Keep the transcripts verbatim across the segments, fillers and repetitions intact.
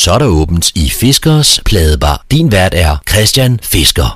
Så er der åbent i Fiskers Pladebar. Din vært er Christian Fisker.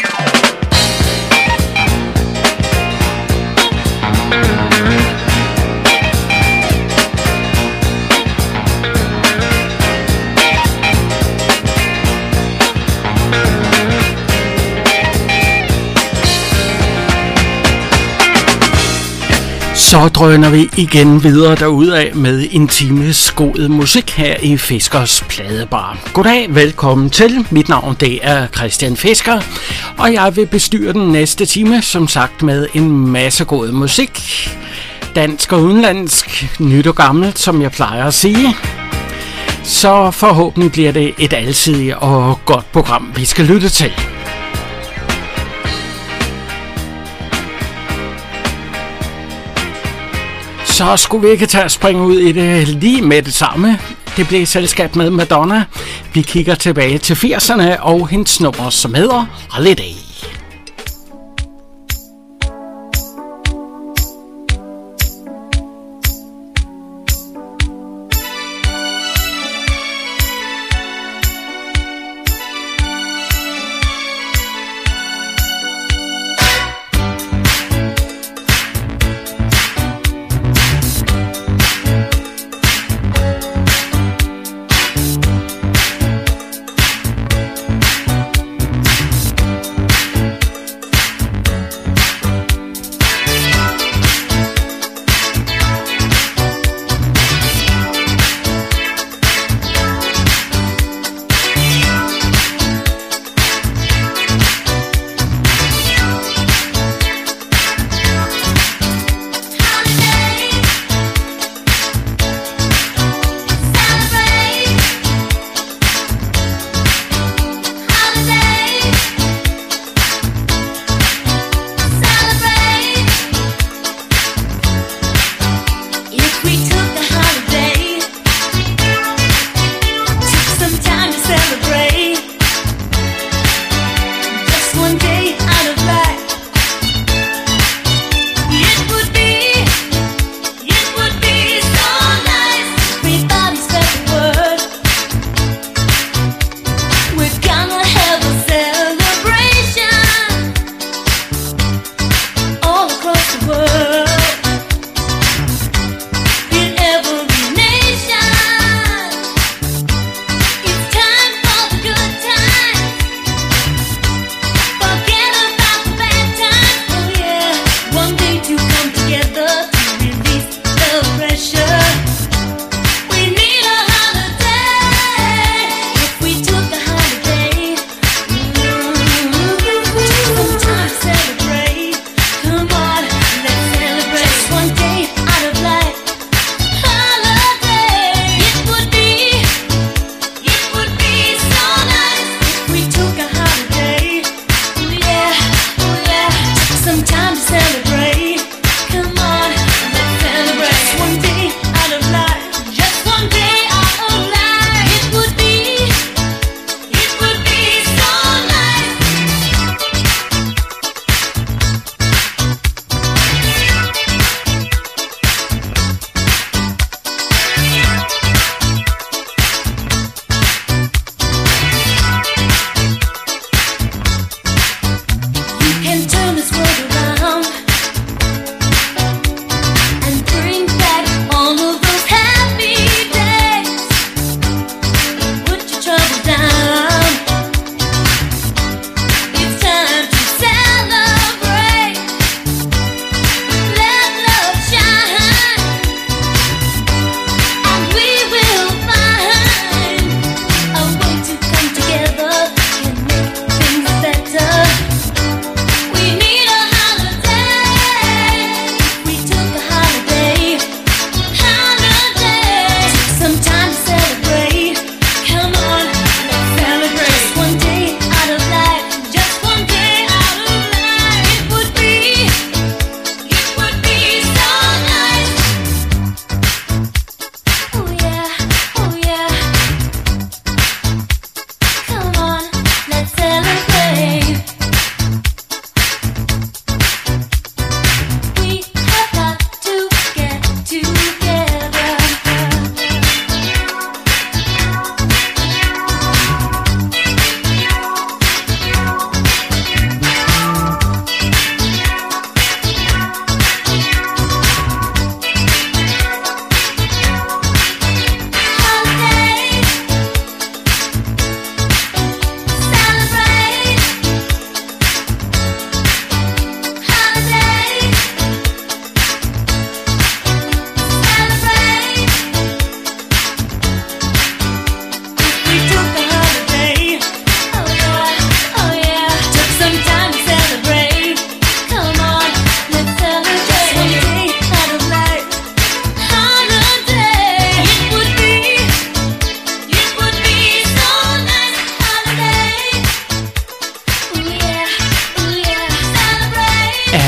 Så drøner vi igen videre derudad med en times god musik her i Fiskers Pladebar. Goddag, velkommen til. Mit navn det er Christian Fisker, og jeg vil bestyre den næste time, som sagt med en masse god musik. Dansk og udenlandsk, nyt og gammelt, som jeg plejer at sige. Så forhåbentlig bliver det et alsidigt og godt program, vi skal lytte til. Så skulle vi ikke tage at springe ud i det lige med det samme. Det blev selskab med Madonna. Vi kigger tilbage til firserne og hendes nummer, som hedder Holiday.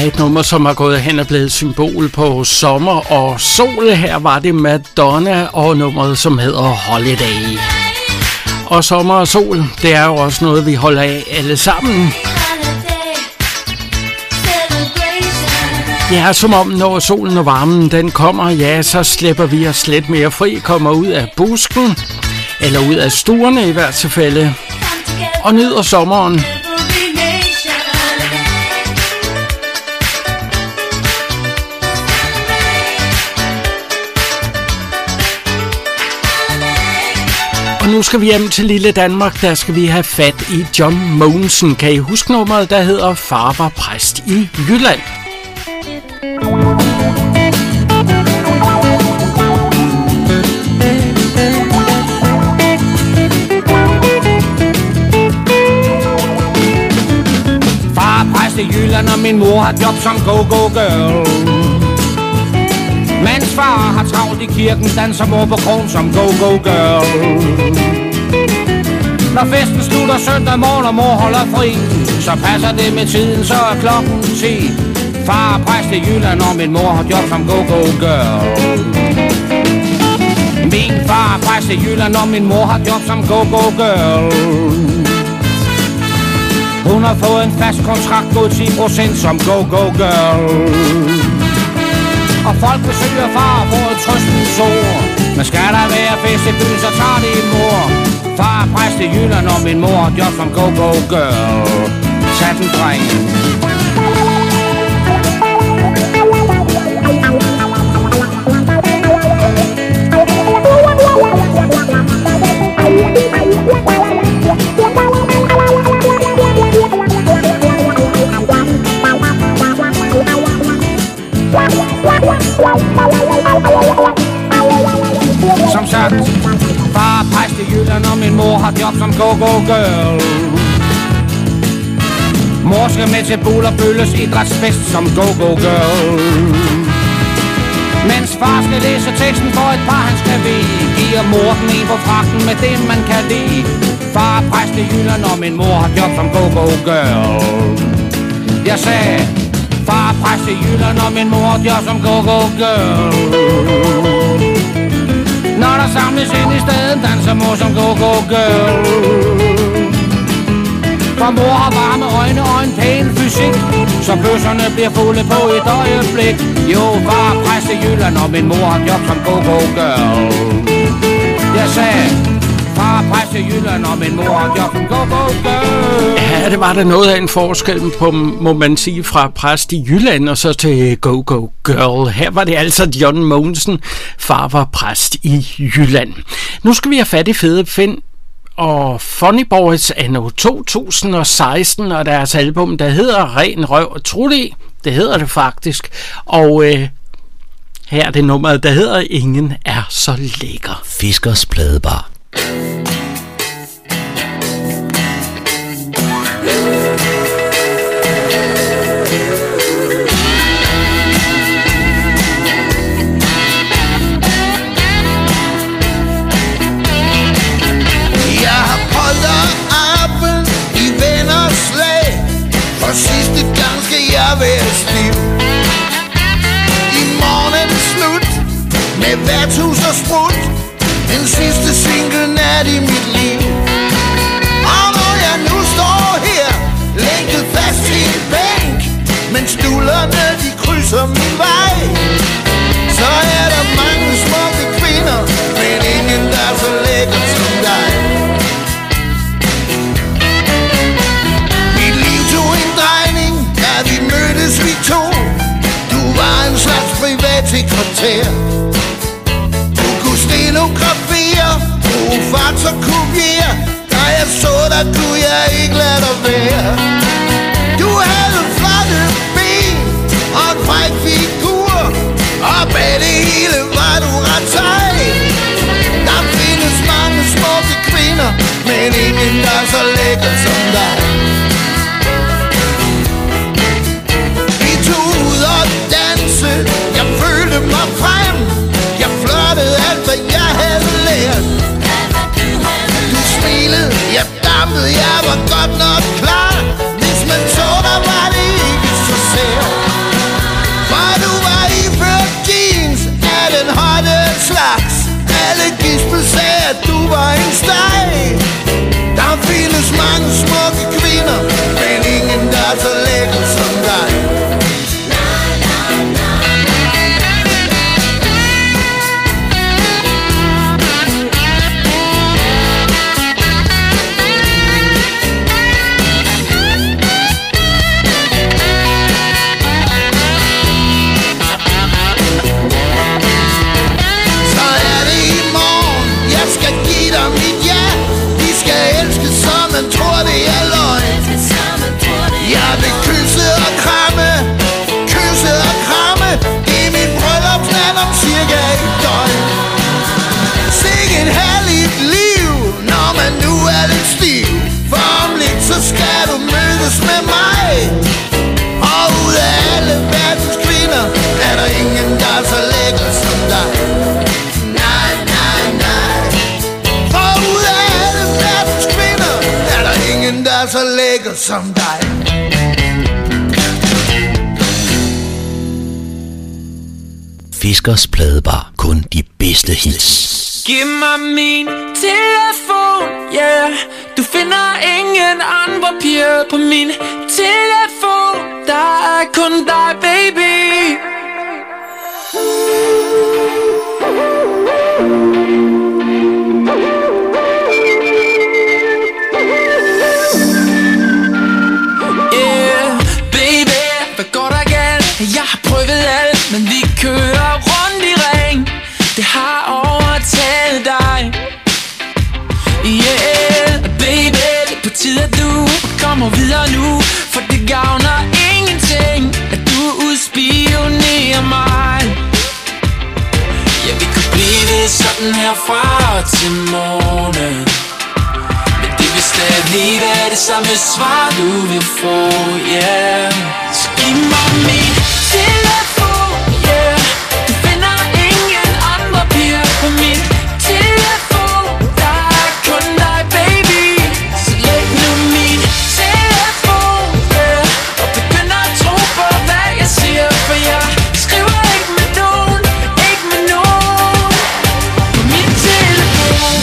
et nummer, som er gået hen og blevet symbol på sommer og sol. Her var det Madonna og nummeret, som hedder Holiday. Og sommer og sol, det er jo også noget, vi holder af alle sammen. Ja, som om når solen og varmen den kommer, ja, så slipper vi os lidt mere fri, kommer ud af busken, eller ud af stuerne i hvert tilfælde, og nyder sommeren. Og nu skal vi hjem til lille Danmark, der skal vi have fat i John Mogensen. Kan I huske nummeret, der hedder Far var præst i Jylland? Far er præst i Jylland, og min mor har job som go-go-girl. Mens far har travlt i kirken, danser mor på krogen som go-go-girl. Når festen slutter søndag morgen, og mor holder fri, så passer det med tiden, så er klokken ti. Far er præst i Jylland, og min mor har job som go-go-girl. Min far er præst i Jylland, og min mor har job som go-go-girl. Hun har fået en fast kontrakt, god ti procent som go-go-girl. Og folk besøger far og får et trøstens ord. Men skal der være fest i byen, så tager det en mor. Far er præst i Jylland, og min mor har job som go-go-girl. Sat en dreng. Som sagt, far er præst i Jylland, og min mor har job som go-go-girl. Mor skal med til Bull og Bølles idrætsfest som go-go-girl. Mens far skal læse teksten for et par, han skal ved, giver mor den en på fragten med det, man kan lide. Far er præst i Jylland, og min mor har job som go-go-girl. Jeg sagde, far er præst i Jylland, og min mor har job som go-go-girl. Når der samles ind i stedet, danser mor som go-go-girl. For mor har varme øjne og en pæn fysik, så bøsserne bliver fulde på et øjeblik. Jo, far er præst i Jylland, og min mor har job som go-go-girl. Jeg sagde, far er præst i Jylland, og min mor har job som go-go-girl. Ja, det var der noget af en forskel på, må man sige, fra præst i Jylland og så til go-go-girl. Her var det altså John Mogensen, far var præst i Jylland. Nu skal vi have fat i Fede Finn og Funny Boys anno to tusind og seksten, og deres album, der hedder Ren Røv og Trulli. Det hedder det faktisk. Og øh, her er det nummeret, der hedder Ingen er så lækker. Fiskers Pladebar. Sidste gang skal jeg være stiv. I morgen er det slut med værtshus og sprut. Den sidste single nat i mit liv. Og når jeg nu står her lænket fast i en bænk, mens stulerne de krydser min vej, så er der mange smukke kvinder, men ingen der er så lækker som dig. Vi mødtes vi to. Du var en slags privatsekretær. Du kunne stenografere, bruge fart og kopiere. Da jeg så dig, kunne jeg ikke lade dig være. Du havde flotte ben og en fræk figur, og bag det hele var du ret sej. Der findes mange smukke kvinder, men ingen der er så lækker som dig. Jeg følte mig frem. Jeg flirtede alt, hvad jeg havde lært. Du smilede, jeg dampede, jeg var godt nok klar. Hvis man så dig, var det ikke så sært. Gisbel sagde, at du var en steg. Der findes mange smukke kvinder, men ingen der er så lækker som dig. Man tror det er løgn. Jeg vil kysse og kramme, kysse og kramme i min bryllupsnat om cirka et døgn. Sikke et herligt liv, når man nu er lidt stiv. For om lidt så skal du mødes med mig. Og ud af alle verdens kvinder er der ingen der er så lækker som dig. Nej, nej, nej. For ud af alle verdens kvinder er der ingen der er så lækker som dig. Fiskers Pladebar. Kun de bedste hits. Giv mig min telefon, yeah. Du finder ingen andre piger på min telefon. Der er kun dig, baby. Yeah, baby, hvad går der galt? Jeg har prøvet alt, men vi kører rundt i ring. Det har overtaget dig. Yeah, baby, det er på tide at du kommer videre nu. For det gavner ingenting at du udspionerer mig. Ja, vi kunne blive sådan herfra til morgen, men det vil stadig være det samme svar du vil få. Yeah, så giv mig min telefon, yeah. Du finder ingen andre piger på min telefon. Der er kun dig, baby. Så læg nu min telefon, yeah. Og begynd at tro på hvad jeg siger. For jeg skriver ikke med nogen, ikke med nogen på min telefon.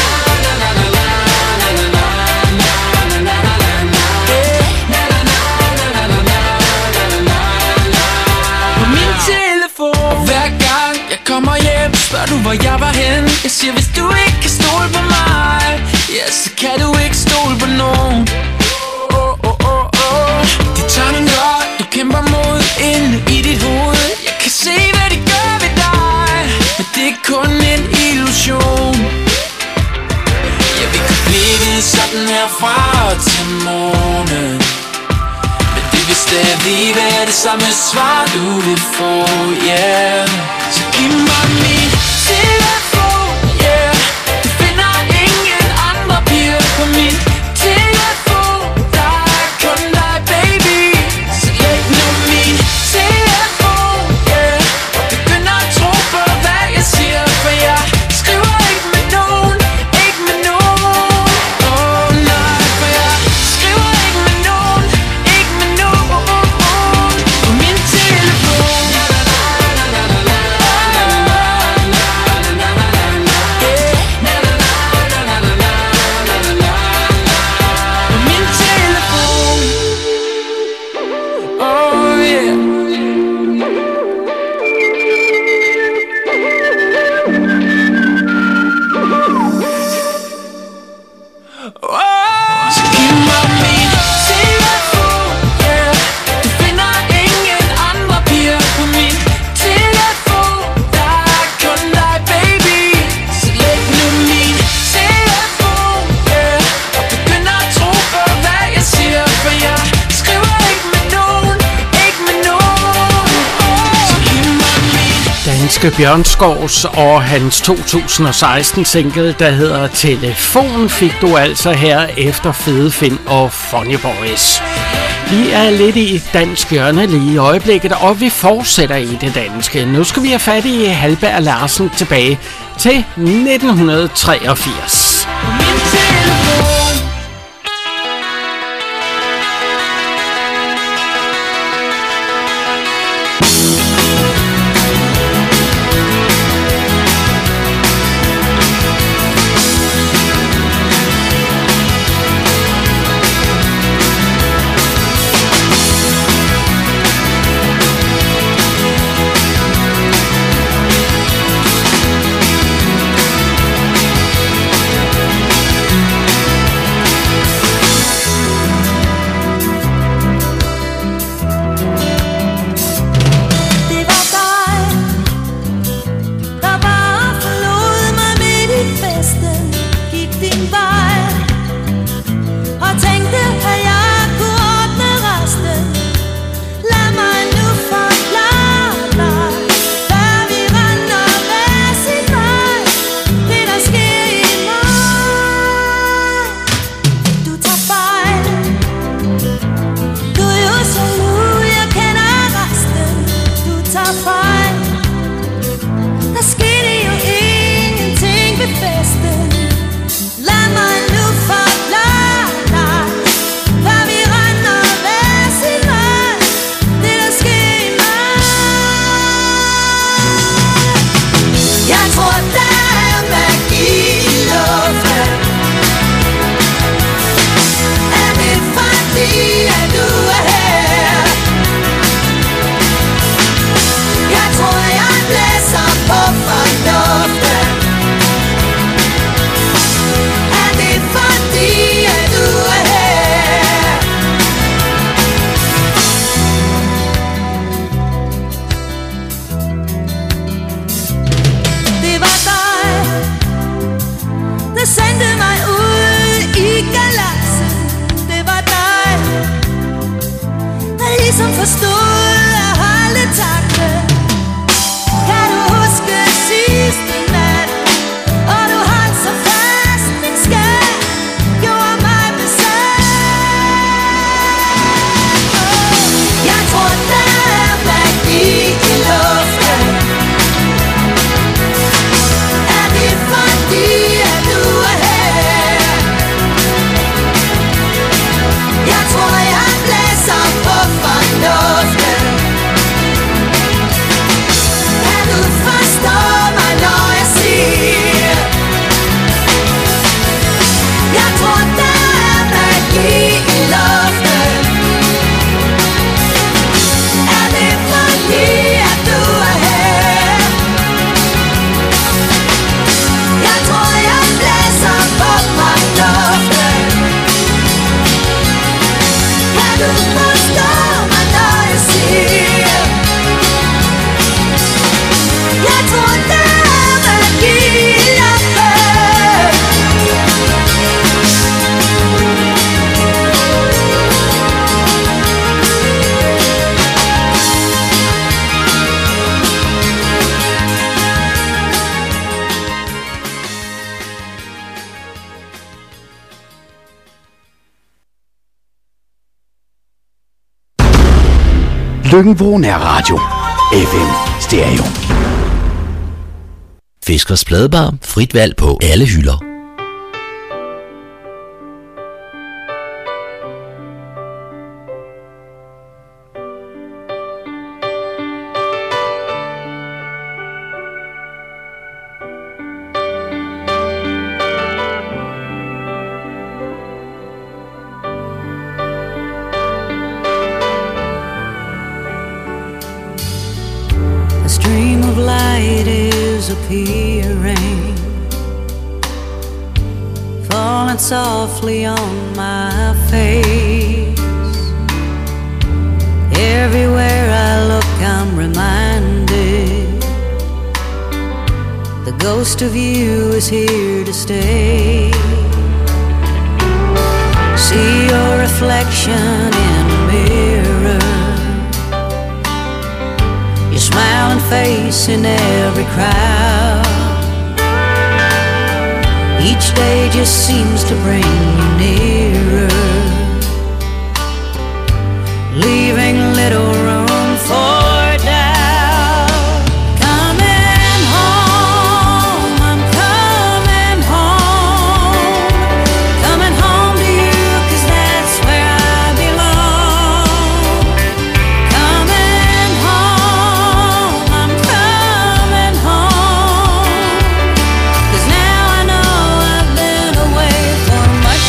På min telefon. Og hver gang jeg kommer hjem, spørger du hvor jeg var henne. Jeg siger hvis du ikke kan stole på mig, ja så kan du ikke stole på nogen. Oh, oh, oh, oh. De tager nogle godt, du kæmper mod inde i dit hoved. Jeg kan se hvad de gør ved dig, men det er kun en illusion. Ja, vi kan blive sådan herfra til morgen, men det vil stadig være det samme svar du vil få. Yeah, så giv mig min telefon, yeah. Du finder ingen andre piger på min telefon. Der er kun dig, baby. Så læg nu min telefon, yeah. Og begynd at tro på hvad jeg siger. For jeg skriver ikke med nogen, ikke med nogen. Oh nej, for jeg skriver ikke med nogen, ikke med nogen på min telefon. På min telefon. Oh yeah. Oh, så giv mig min telefon, yeah. Du finder ingen andre piger på min telefon. Der er kun dig, baby. Så læg nu min telefon, yeah. Og begynd at tro på hvad jeg siger. For jeg skriver ikke med nogen, ikke med nogen. Så giv mig min. Danske Bjørnskovs og hans to tusind og seksten single, der hedder Telefon, fik du altså her efter Fede Finn og Funny Boys. Vi er lidt i dansk hjørne lige i øjeblikket, og vi fortsætter i det danske. Nu skal vi have fat i Halberg Larsen tilbage til nitten treogfirs. På min telefon. vidste, at jeg kunne ordne resten. Lad mig nu forklare dig, før vi render hver sin vej. Det der sker i mig, du tager fejl. Du er jo så nu, jeg kender resten. Du tager fejl. Der skete jo ingenting ved festen. Lad mig nu forklare dig, før vi render hver sin vej. Det der sker i mig, jeg tror der er magi i luften. Er det fordi at du er her? Jeg tror jeg blæser på fornuften. Er det fordi at du er her? Det var dig, der sendte mig ud i galaksen. Det var dig, der ligesom forstod at holde takten. Kan du huske sidste nat, og du holdt så fast, min skat gjorde mig besat. Jeg tror der er magi i luften. Er det fordi at du er her? Jeg tror jeg blæser på fornuften. Kan du forstå mig, når jeg siger, jeg tror der er magi i luften. Er det fordi at du er her? Jeg tror jeg blæser på fornuften. Kan du forstå mig, når jeg siger, jeg tror der er magi i luften. Løkken-Vrå Nærradio. F M Stereo. Fiskers Pladebar. Frit valg på alle hylder. A stream of light is appearing, falling softly on my face. Everywhere I look I'm reminded the ghost of you is here to stay. See your reflection in a mirror, your smiling face in every crowd. Each day just seems to bring you nearer, leaving little room for doubt. Coming home, I'm coming home, coming home to you 'cause that's where I belong. Coming home, I'm coming home, 'cause now I know I've been away for much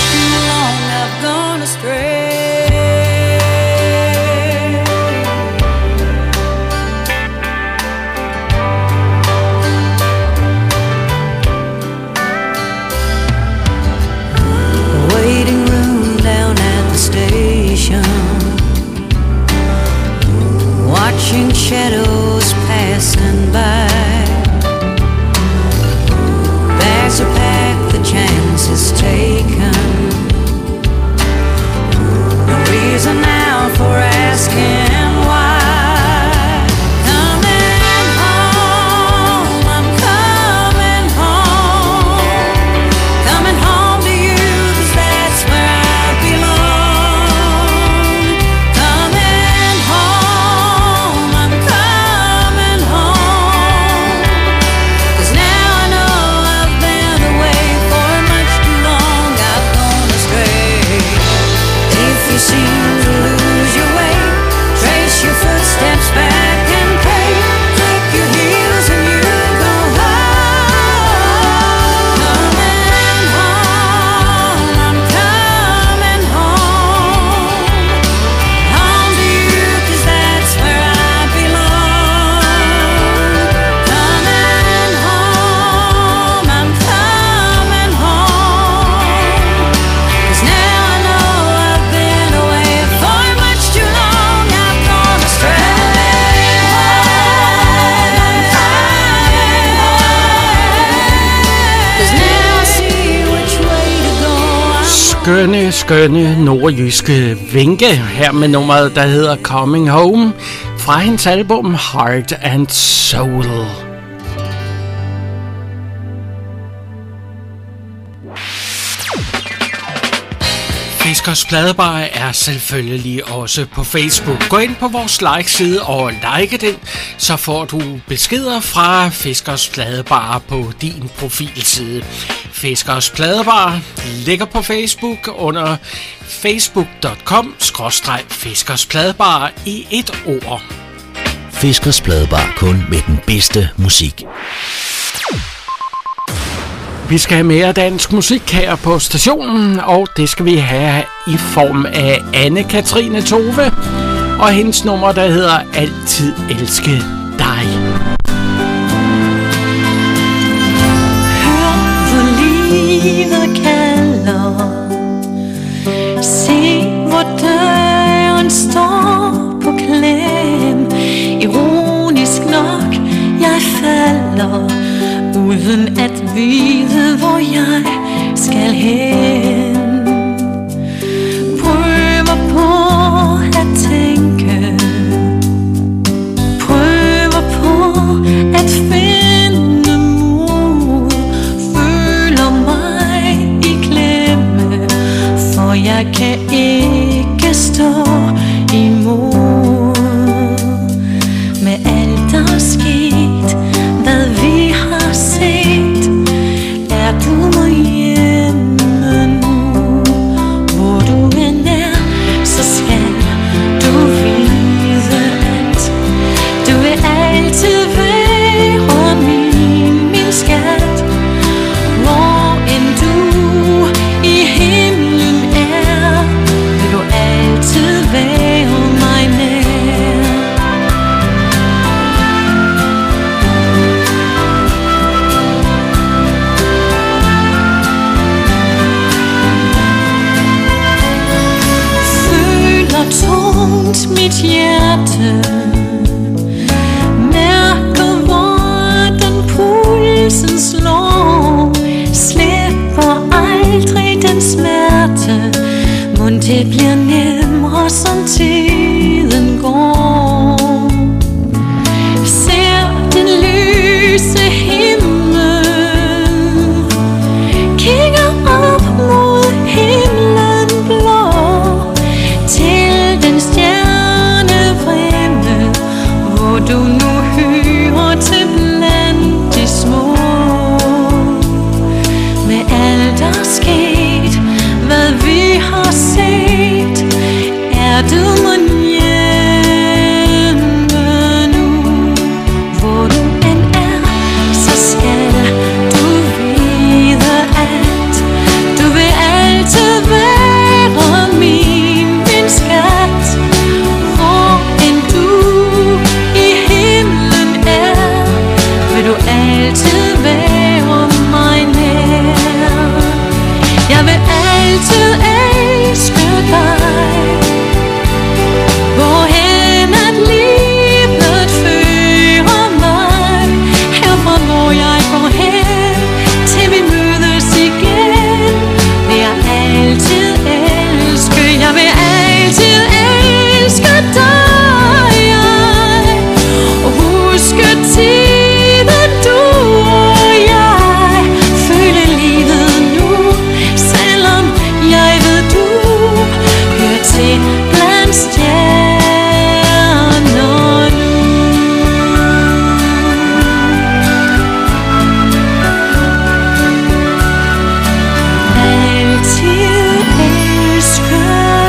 skønne, skønne nordjyske Vinke her med nummeret, der hedder Coming Home fra hendes album Heart and Soul. Fiskers Pladebar er selvfølgelig også på Facebook. Gå ind på vores like-side og like den, så får du beskeder fra Fiskers Pladebar på din profilside. Fiskers Pladebar ligger på Facebook under facebook punktum com skråstreg Fiskers Pladebar i et ord. Fiskers Pladebar, kun med den bedste musik. Vi skal have mere dansk musik her på stationen, og det skal vi have i form af Anne-Katrine Tove og hendes nummer, der hedder Altid Elske Dig. Hør, hvor livet kalder. Se, hvor døren står på klem. Ironisk nok, jeg falder uden at vide, hvor jeg skal hen. Prøver på at tænke, prøver på at finde mod, føler mig i klemme, for jeg kan ikke stå imod. Med alt der er sket, hvad vi har set, er du mig hjemme nu. Hvor du end er, så skal du vide, at du vil altid være min, min skat. Hvor end du i himlen er, vil du altid være mig nær. Tungt mit hjerte, mærker hvordan pulsen slår, slipper aldrig den smerte, mon det bliver nemmere som tiden går. Ser den lyse himmel, kigger op mod himlen blå, til den stjernevrimmel, hvor du nu hører til blandt de små. Med alt der er sket, hvad vi har set, er du mon hjemme nu. Hvor du end er, så skal du vide, at du vil altid være min, min skat. Hvor end du i himlen er, vil du altid være mig nær. Jeg vil altid elske dig, hvorhen at livet fører mig. Herfra hvor jeg går hen, til vi mødes igen, vil jeg altid elske. Jeg vil altid elske dig, og huske tiden du og jeg. Føle livet nu, selvom jeg ved du hører til blandt stjerner nu. Altid elske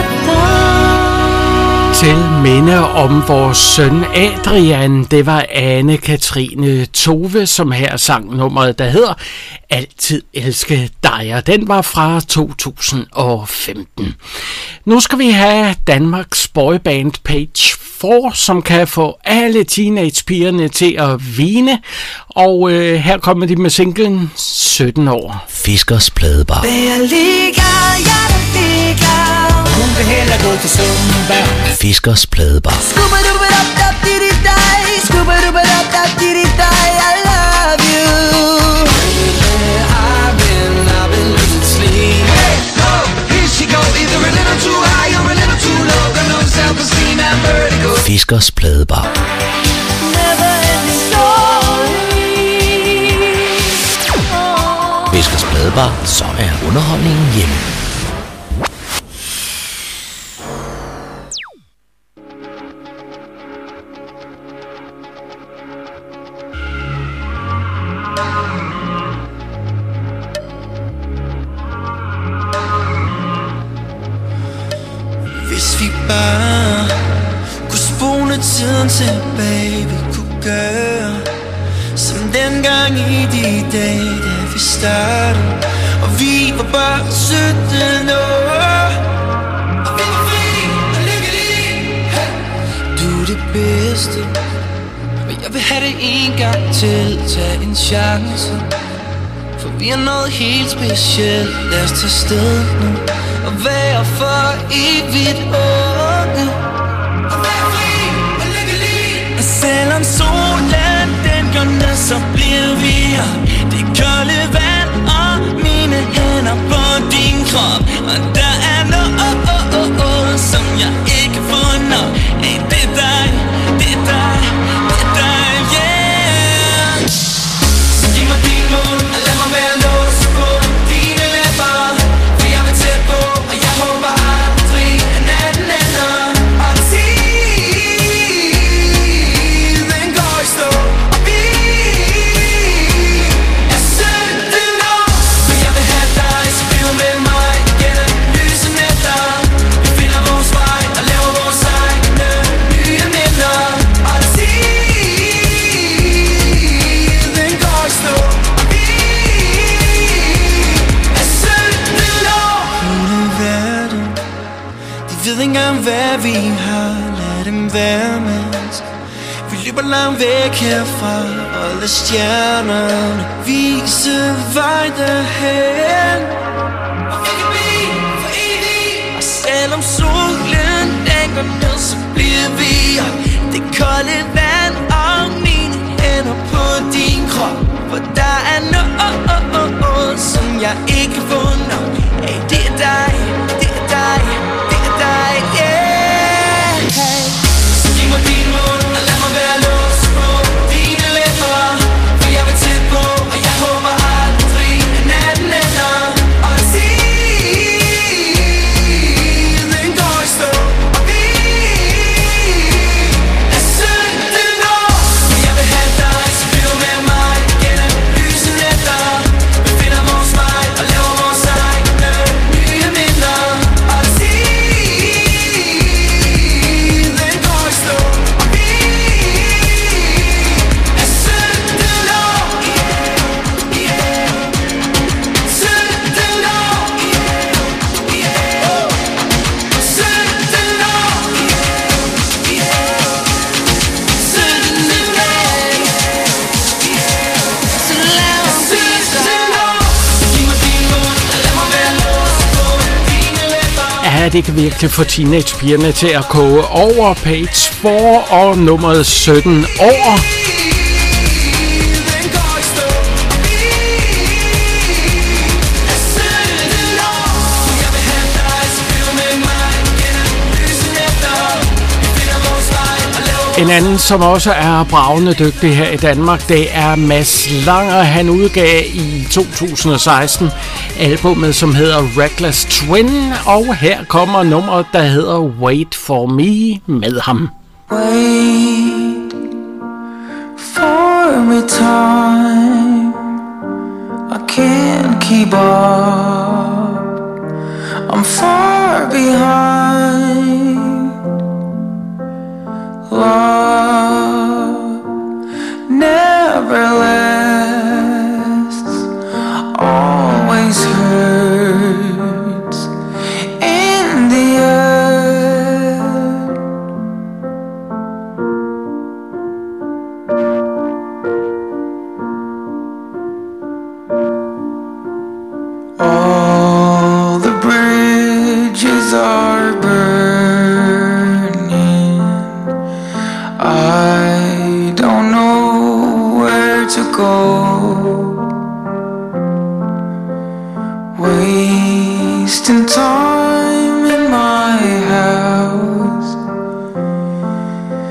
dig. Til minde om vores søn Adrian, det var Anne-Katrine Tove, som her sang nummeret, der hedder Altid Elske Dig, og den var fra to tusind og femten. Nu skal vi have Danmarks boyband Page fire, som kan få alle teenagepigerne til at hvine, og øh, her kommer de med singlen sytten år. Fiskers Pladebar. Hun vil hellere gå til Zumba. Fiskers Pladebar. I love you. I've been, I've been losing sleep. Hey, oh, he's Fiskers Pladebar. Fiskers Pladebar, så er underholdningen hjemme. Hvis vi bare kunne spole tiden tilbage, vi kunne gøre som dengang i de dage, da vi startede, og vi var bare sytten år, og vi var fri og lykkelige. Du er det bedste, men jeg vil have det en gang til. Tag en chance, for vi er noget helt specielt. Lad os tage sted nu og være for evigt unge, og være fri og lykkelige. Og selvom solen den går ned, så bliver vi her. Det kolde vand og mine hænder på din krop, og der er noget, som jeg ikke får nok af. Det er dig, det er dig, det er dig, yeah. Så giv mig din mund og lad mig være lås på dine læber, for jeg vil tæt på, og jeg håber aldrig at natten ender. Og tiden går i stå, og vi er sytten år, for jeg vil have dig, så bliv med mig gennem lyse nætter. Vi finder vores vej og laver vores egne nye minder. Og tiden går i stå, og vi er sytten år. Hele verden, de ved ikke engang hvad vi har. Lad dem være med os. Vi løber langt væk herfra, og lad stjernerne vise vej derhen. Og vi kan blive for evigt. Og selvom solen den går ned, så bliver vi her. Det kolde vand og mine hænder på din krop, for der er noget, som jeg ikke får nok af. Det er dig, det er dig, det er dig, yeah. Så giv mig din mund og lad mig være lås på dine læber, for jeg vil tæt på, og jeg håber aldrig at natten ender. Og tiden går i stå, og vi er sytten år, for jeg vil have dig, så bliv med mig gennem lyse nætter. Vi finder vores vej og laver vores egne nye minder. Og tiden går i stå, og vi er sytten år, yeah, sytten år, yeah, oh, sytten år, yeah, sytten år, så lad os sytten år. Giv mig din mund og lad mig være lås på dine læber. Ja, det kan virkelig få teenagepigerne til at koge over. Page fire og nummeret sytten år. Tiden går i stå, og vi er sytten år, for jeg vil have dig, så bliv med mig gennem lyse nætter. Vi finder vores vej og laver En anden, som også er bravende dygtig her i Danmark, det er Mads Langer. Han udgav i to tusind og seksten albumet, som hedder Reckless Twin, og her kommer nummeret, der hedder Wait For Me med ham. Wait for me time, I can't keep up, I'm far behind. Love never lasts, always hurts in the end. All the bridges are burning, I don't know where to go. Wasting time in my house,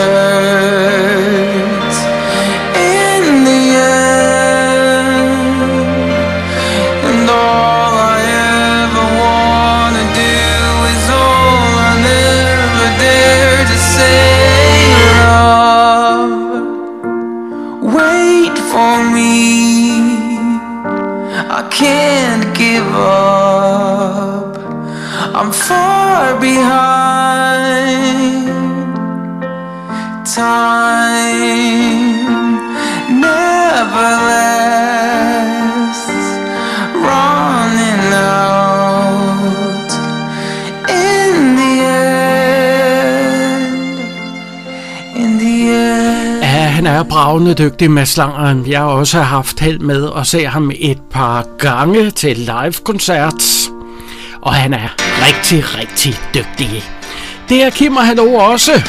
hurts in the end. And all I ever wanna do is all I never dare to say. Love, wait for me, I can't give up, I'm far behind. Time never lasts, running out in the end, in the end. Ja, han er bravende dygtig, Mads Langer. Jeg har også haft held med at se ham et par gange til live-koncert, og han er rigtig, rigtig dygtig. Det er Kim og Hallo også.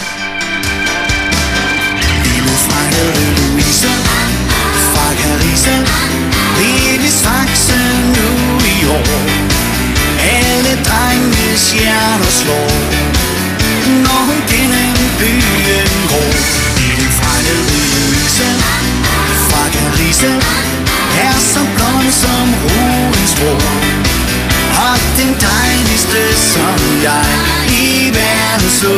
Louise fra Carissa, Levis Faxe nu i år. Alle drenges hjerter slår, når hun gennem byen går. Lille frejlede Louise fra Carissa er så blond som roens strå, og den dejligste som jeg i verden så.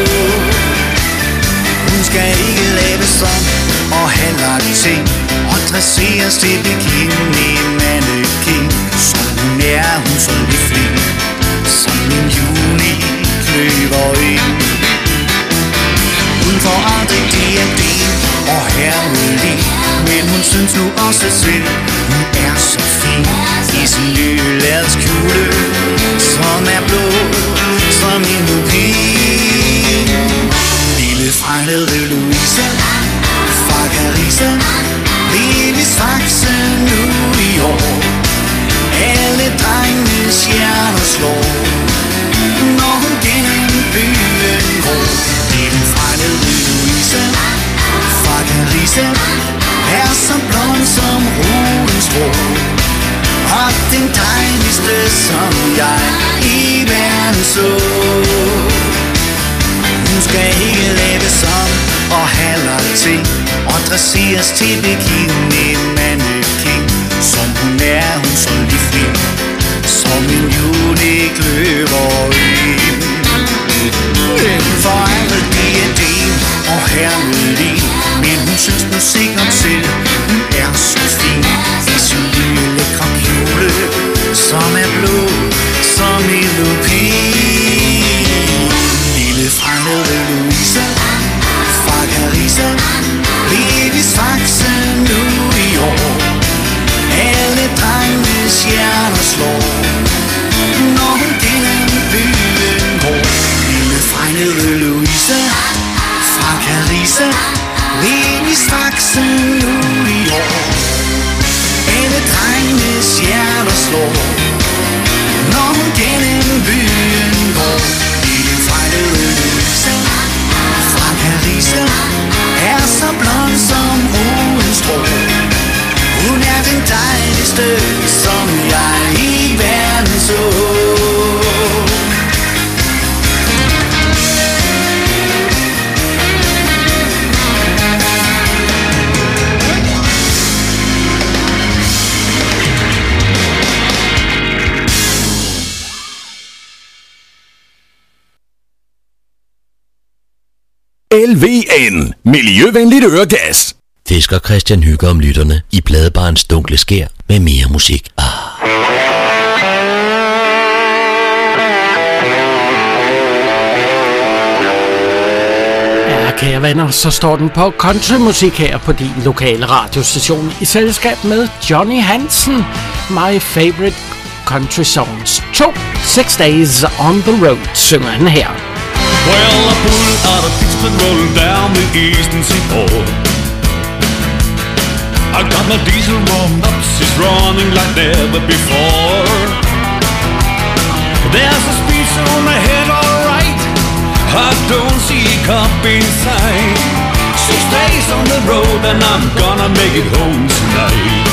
Hun skal ikke lave som og handler ting og dresseres til bikini mannequin. Som hun er, hun så livlig som en juni kløverøg. Hun får aldrig diadem og hermelig, men hun synes nu også selv, hun er så fin i sin nye lærredskjole, som er blå som en lupin. Lille frejlede Louise fra Carissa, Levis Faxe nu i år. Alle drenges hjerter slår, når hun gennem byen går. Lille frejlede Louise fra Carissa er så blond som roens strå, og den dejligste som jeg i verden så. Hun skal ikke lave som og handler ting og dresseres til bikini mannequin. Som hun er, hun så livlig som en julekløverøg. Hun får aldrig diadem og hermelin, men hun synes nu sikkert selv, hun er så fin i sin nye lækre kjole, som er blå som en lupin. Lille frejlede Louise fra Carissa, Levis Faxe nu i år. Alle drenges hjerter slår, når hun gennem byen går. Lille frejlede Louise fra Carissa, Levis Faxe nu i år. Alle drenges hjerter slår, når hun gennem byen går. Lille frejlede Louise fra Carissa er så blond som roens strå. Hun er den dejligste som jeg i verden så. L V N. Miljøvenligt øregas. Fisker Christian hygger om lytterne i Pladebarens dunkle skær med mere musik. Ah. Ja, kære venner, så står den på countrymusik her på din lokale radiostation i selskab med Johnny Hansen. My Favorite Country Songs to. Six Days on the Road synger han her. Well, I pulled out of Pittsburgh, rolling down the eastern seaboard. I got my diesel warmed up, it's running like never before. There's a speed zone ahead, alright, I don't see a cop inside. Six days on the road and I'm gonna make it home tonight.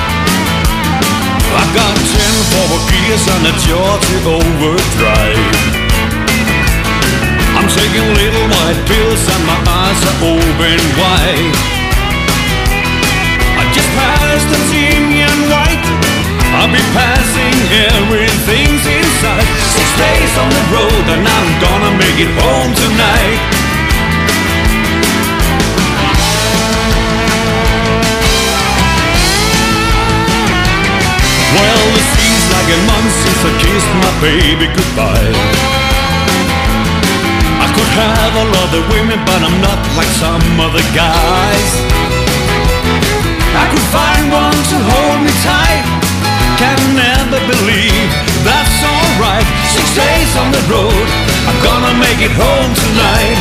I got ten forward gears and a Georgia overdrive. I'm taking little white pills and my eyes are open wide. I just passed the Indian White. I'll be passing everything's inside. Six days on the road and I'm gonna make it home tonight. Well, it seems like a month since I kissed my baby goodbye. I could have a lot of women, but I'm not like some other guys. I could find one to hold me tight. Can never believe that's alright. Six days on the road, I'm gonna make it home tonight.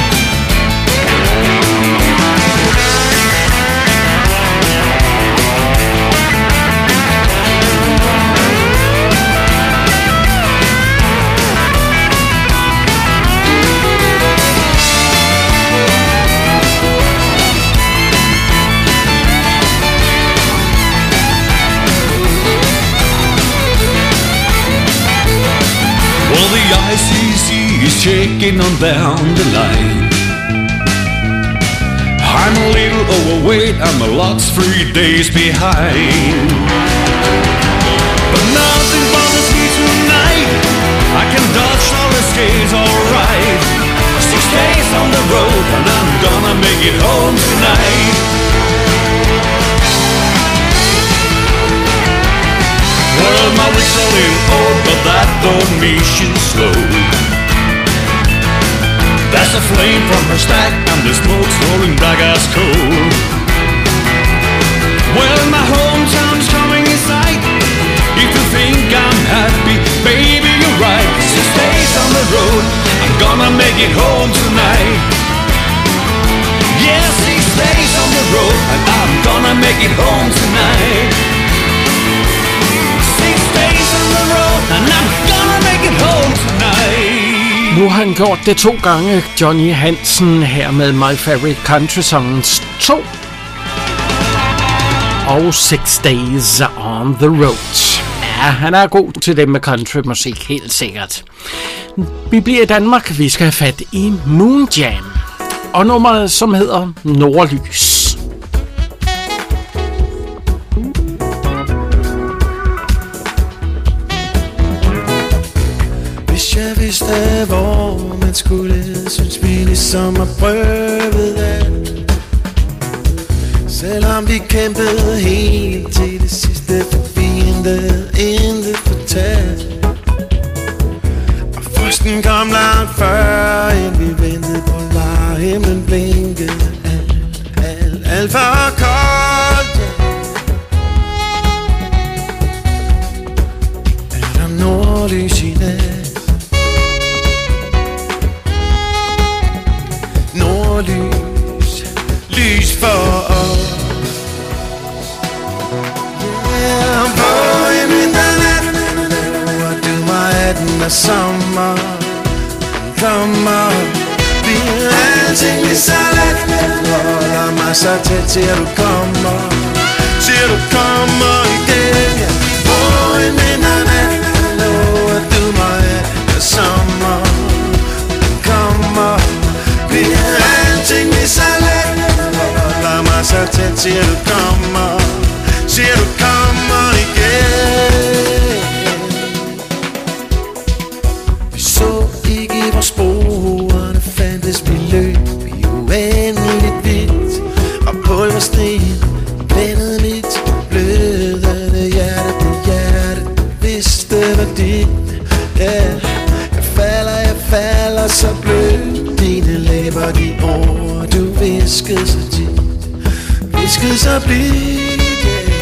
Well, the I C C is shaking on down the line. I'm a little overweight, I'm a lot three days behind. But nothing bothers me tonight. I can dodge all the skates alright. Six days on the road and I'm gonna make it home tonight. Well, my week's a little old, but that don't mean she's slow. There's a flame from her stack and the smoke's rolling black as coal. Well, my hometown's coming in sight. If you think I'm happy, baby, you're right. Six days on the road, I'm gonna make it home tonight. Yeah, six days on the road, and I'm gonna make it home tonight. Six days on the road, and I'm gonna make it home tonight. Nu har han gjort det to gange, Johnny Hansen, her med My Favorite Country Songs to og Six Days on the Road. Ja, han er god til det med countrymusik, helt sikkert. Vi bliver i Danmark, vi skal have fat i Moon Jam, og nummeret, som hedder Nordlys. Hvis jeg vidste, hvor man skulle, synes vi ligesom at prøve det. Selvom vi kæmpede helt til det sidste, fik vi intet, intet fortalt. Og frosten kom langt før, end vi ventede på lar. Himlen blinkede alt, alt, alt for koldt, ja. Er der nordlys i nat? Nordlys, lys for os. Yeah, på en vinternat, og du mig atten af sommer. Kommer, bliver alting lige så let. Holder mig så tæt til du kommer, til du kommer igen. Ja, på en vinternat, og du mig atten af sommer. Kommer, bliver alting lige så let. Holder mig så tæt til du kommer, til du kommer igen. Vi så ikke i vores sporene, fandtes vi løb i uendeligt vidt. Og pulverstrien vendede mit blødende hjerte på hjertet. Vidste hvad dit, ja. Jeg falder, jeg falder så blød. Dine læber, de ord, du viskede så tit, viskede så blidt, yeah.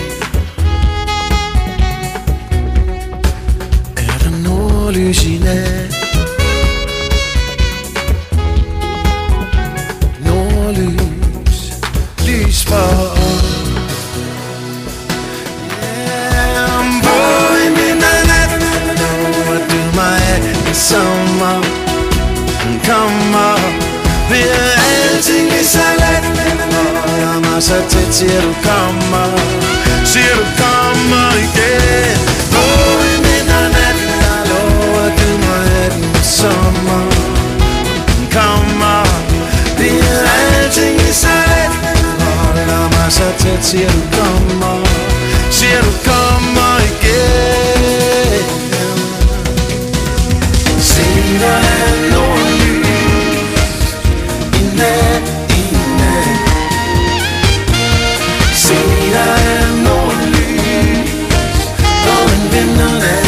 Er der nordlys i nat? Nordlys, lys for os. Yeah, på en vinternat, når du mig af sommer. Kommer, bliver alting lige så let. Holder mig så tæt til du kommer, til du kommer igen. På en vinternat, der lover du mig at den sommer. Kom siger du kommer, siger du kommer igen. Se der er nordlys i nat, i nat. Se der er nordlys, når en vinternat.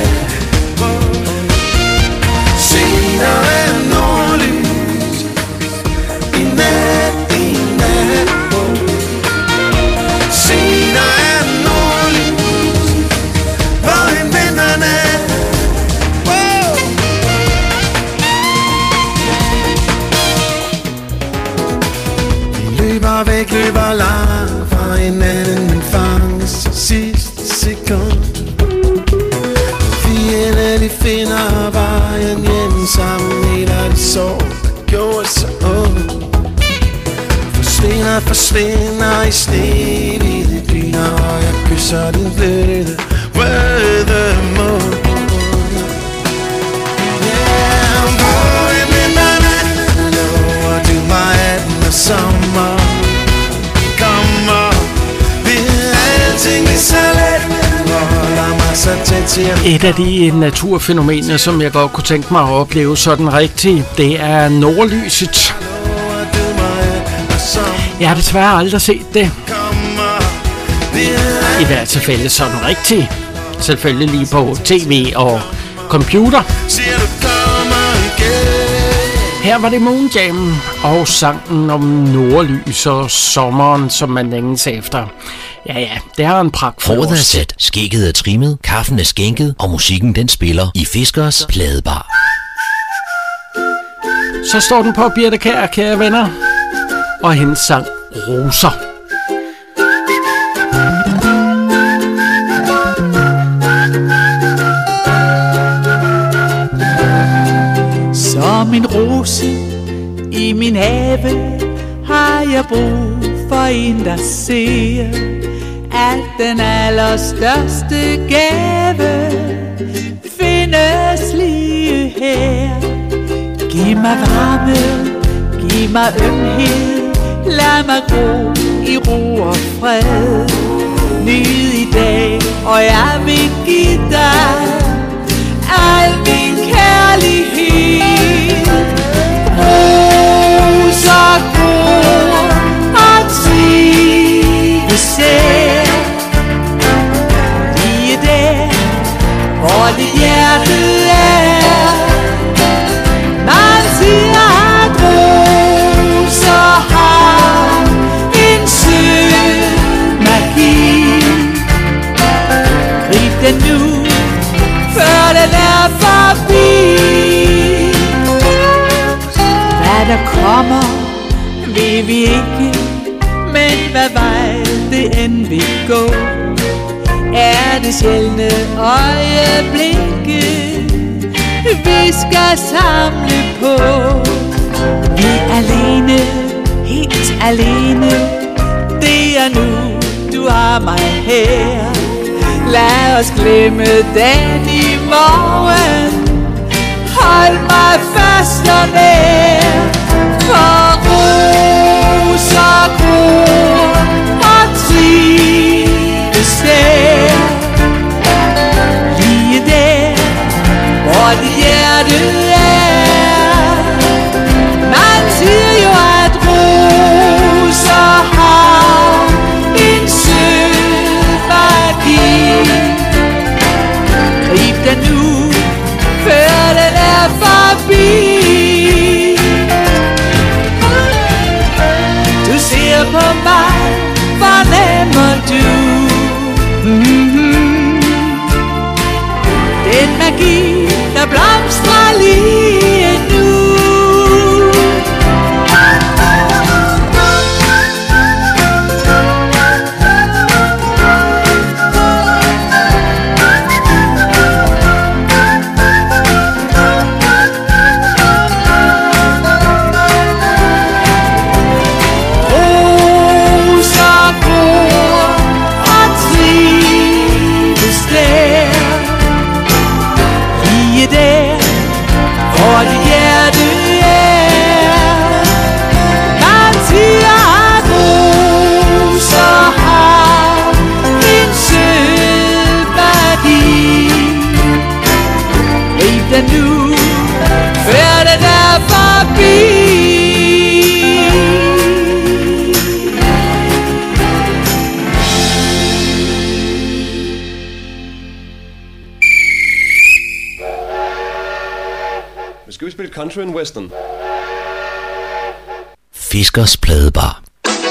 Se der er nordlys i nat, i nat. Se der er nordlys, hvor en vinternat. Løber væk, løber langt fra hinanden, men fanges i sidste sekund. Fjende, de finder vejen hjem sammen, heler de sår, der gjorde så ondt. Forsvinder, forsvinder i snehvide dyner, og jeg kysser din bløde, røde mund. Yeah, I'm going in the night, lover du mig at den er sommer. Kommer, vil alting blive så let, holder mig så tæt til at... Et af de naturfænomener, som jeg godt kunne tænke mig at opleve sådan rigtigt, det er nordlyset. Jeg har desværre aldrig set det. I hvert tilfælde sådan rigtigt. Selvfølgelig lige på tv og computer. Her var det Moon Jam og sangen om nordlys og sommeren, som man længes efter. Ja, ja, det er en pragtfuld. Håret er sat, skægget er trimmet, kaffen er skænket, og musikken den spiller i Fiskers Pladebar. Så står den på Birthe Kjær, kære venner, og hendes sang Roser. Som en rose i min have har jeg brug for en, der ser, at den allerstørste gave findes lige her. Giv mig varme, giv mig ømhed, lad mig gro i ro og fred. Nyd i dag, og jeg vil give dig al min kærlighed. Roser gror og trives her, lige der, hvor dit hjerte er. Man siger, at roser har en sød magi. Grib den nu, før den er forbi. Hvad der kommer, ved vi ikke, men hvad vej det end vil gå, er det sjældne øjeblikke, vi skal samle på. Vi er alene, helt alene, det er nu, du har mig her. Lad os glemme den i morgen, hold mig fast og nær. For roser gror og trives der, lige der, hvor dit hjerte er. Man siger jo, at roser har en sød magi. Grib den nu, før den er forbi. Du ser på mig, fornemmer du mm-hmm. den magi, der blomstrer lige nu. country and western. Fiskers Pladebar.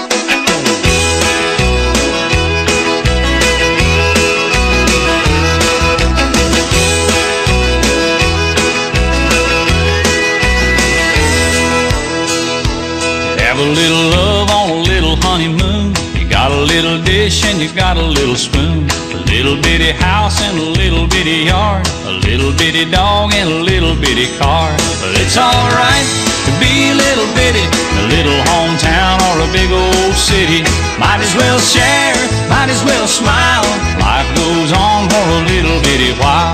Have a little love on a little honeymoon. You got a little dish and you got a little spoon. A little bitty house and a little bitty yard. A little bitty dog and a little bitty car. But it's alright to be a little bitty. A little hometown or a big old city. Might as well share, might as well smile. Life goes on for a little bitty while.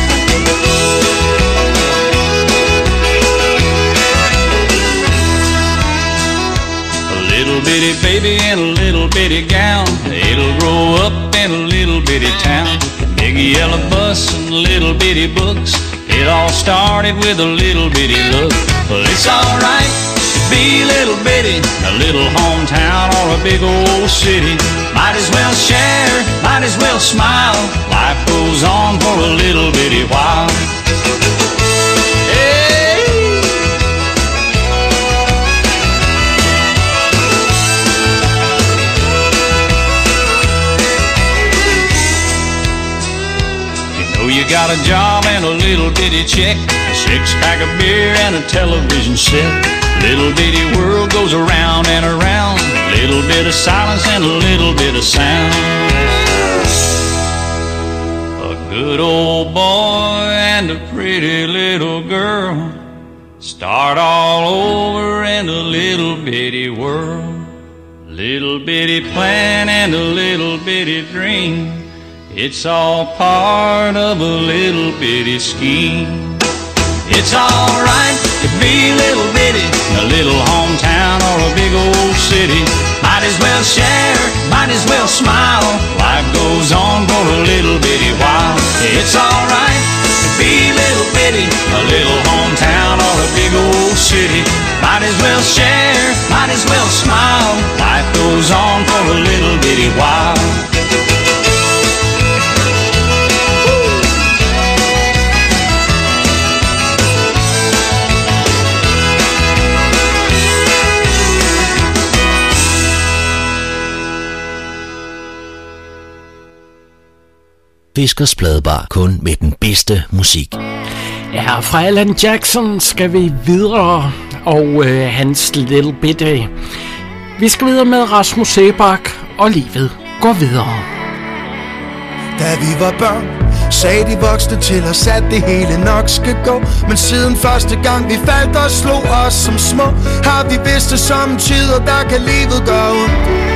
Little bitty baby in a little bitty gown. It'll grow up in a little bitty town. Big yellow bus and little bitty books. It all started with a little bitty look. But it's alright to be a little bitty. A little hometown or a big old city. Might as well share, might as well smile. Life goes on for a little bitty while. You got a job and a little bitty check, a six-pack of beer and a television set. Little bitty world goes around and around. Little bit of silence and a little bit of sound. A good old boy and a pretty little girl start all over in a little bitty world. Little bitty plan and a little bitty dream. It's all part of a little bitty scheme. It's alright to be a little bitty, a little hometown or a big old city. Might as well share, might as well smile. Life goes on for a little bitty while. It's alright to be a little bitty, a little hometown or a big old city. Might as well share, might as well smile. Life goes on for a little bitty while. Fiskers Pladebar, kun med den bedste musik. Ja, fra Alan Jackson skal vi videre, og øh, hans Little Bitty. Vi skal videre med Rasmus Seebach, og livet går videre. Da vi var børn, sagde de voksne til os, at det hele nok skal gå. Men siden første gang vi faldt og slog os som små, har vi vidst det som tider, der kan livet gøre ondt.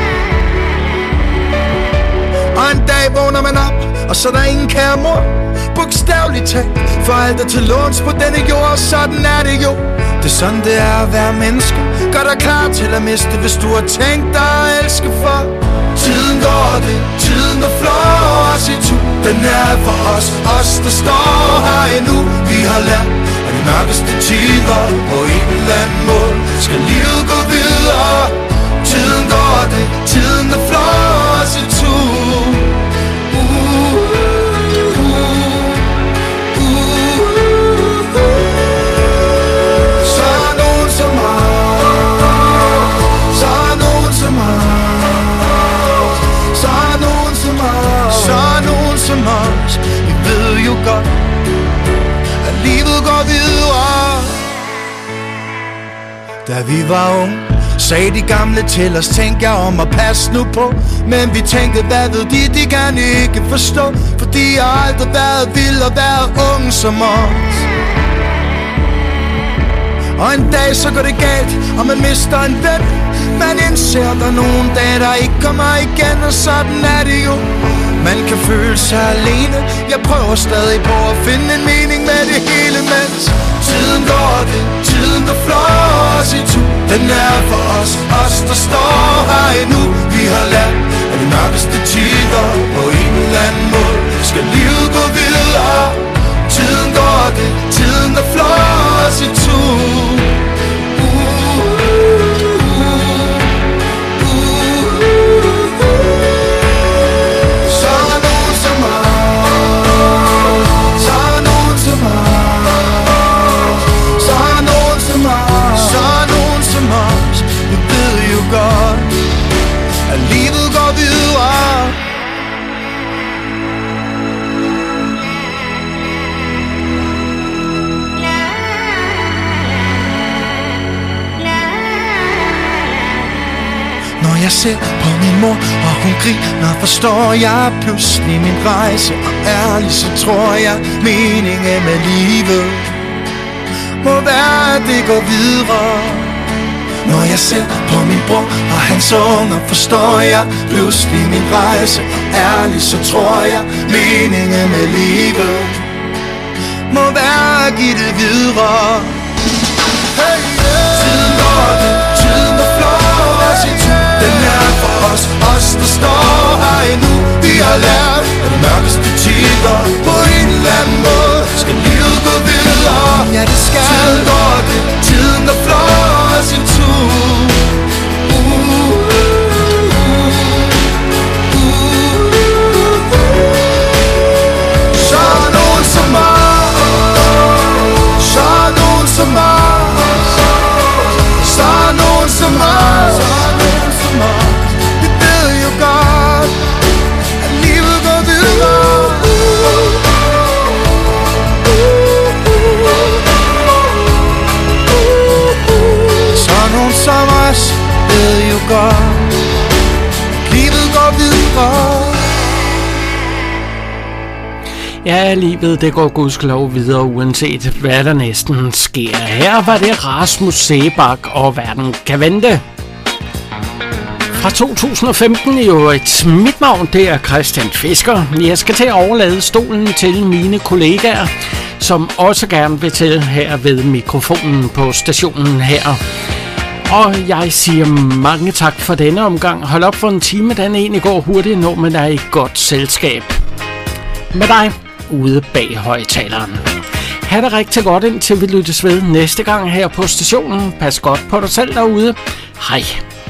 Og en dag vågner man op, og så er der ingen kære mor. Bogstaveligt talt, for alt er til låns på denne jord, sådan er det jo. Det er sådan det er at være menneske. Gør dig klar til at miste, hvis du har tænkt dig at elske for. Tiden går, det tiden der flår os i tu. Den er for os, os der står her endnu. Vi har lært af de mørkeste tider. På en eller anden måde skal livet gå videre. Tiden går, det tiden der flår os i tu. Som os, vi ved jo godt, at livet går videre. Da vi var unge, sagde de gamle til os, tænk jer om og pas nu på. Men vi tænkte, hvad ved de, de kan ikke forstå. For de har aldrig været vild og været unge som os. Og en dag så går det galt, og man mister en ven. Man indser, der er nogle dage, der ikke kommer igen, og sådan er det jo. Man kan føle sig alene. Jeg prøver stadig på at finde en mening med det hele, mens tiden går, det tiden der flår os i tu. Den er for os, os der står her endnu. Vi har lært af de mørkeste tider. På en eller anden måde skal livet gå videre. Tiden går, det tiden der flår os i tu. Så er nogen som godt, at livet går videre. Når jeg ser på min mor, og hun griner, forstår jeg pludselig min rejse. Og ærligt så tror jeg, meningen med livet må være, at det går videre. Når jeg ser på min bror og hans unger, forstår jeg pludselig min rejse. Og ærligt så tror jeg, meningen med livet må være at give det videre. Hey, yeah. Tiden går, den tiden der flår os i tur. Den er for os, os der står her endnu. Vi har lært, at de mørkeste tider på en eller anden måde skal livet gå videre. Ja, det skal. Tiden går, det tiden der flår os i tur. Uh, uh, uh, uh. Så er nogen som mig, så er nogen som mig, så er nogen som mig. Vi ved jo godt, at livet går videre. Så nogen som os ved jo godt, at livet går videre. Ja, livet det går gudskelov videre, uanset hvad der næsten sker. Her var det Rasmus Seebach og Verden kan vente. Fra to tusind og femten i øvrigt. Mit navn det er Christian Fisker. Jeg skal til at overlade stolen til mine kollegaer, som også gerne vil til her ved mikrofonen på stationen her. Og jeg siger mange tak for denne omgang. Hold op for en time, den egentlig går hurtigt, når man er i godt selskab. Med dig ude bag højtaleren. Ha' det rigtig godt, indtil vi lyttes ved næste gang her på stationen. Pas godt på dig selv derude. Hej.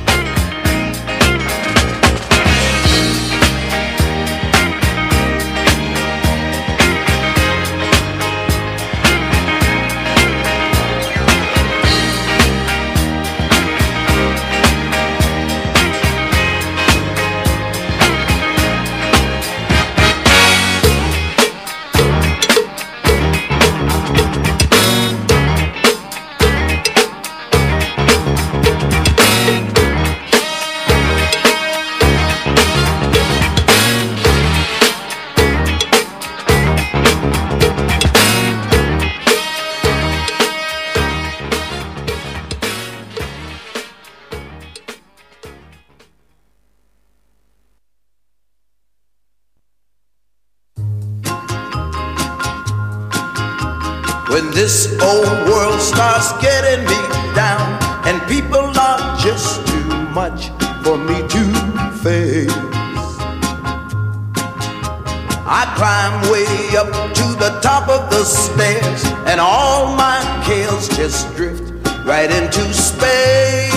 When this old world starts getting me down and people are just too much for me to face, I climb way up to the top of the stairs and all my cares just drift right into space.